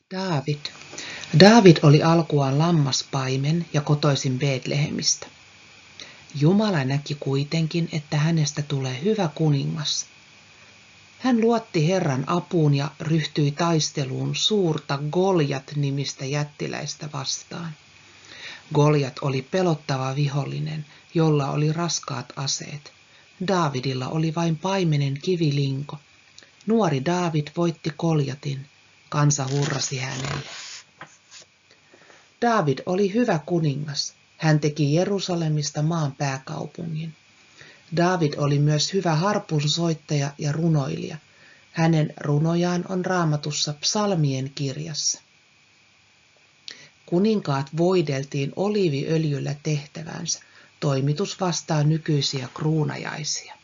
Daavid. Daavid oli alkuaan lammaspaimen ja kotoisin Betlehemistä. Jumala näki kuitenkin, että hänestä tulee hyvä kuningas. Hän luotti Herran apuun ja ryhtyi taisteluun suurta Goljat-nimistä jättiläistä vastaan. Goljat oli pelottava vihollinen, jolla oli raskaat aseet. Daavidilla oli vain paimenen kivilinko. Nuori Daavid voitti Goljatin. Kansa hurrasi hänelle. Daavid oli hyvä kuningas. Hän teki Jerusalemista maan pääkaupungin. Daavid oli myös hyvä harpunsoittaja ja runoilija. Hänen runojaan on Raamatussa psalmien kirjassa. Kuninkaat voideltiin oliiviöljyllä tehtävänsä. Toimitus vastaa nykyisiä kruunajaisia.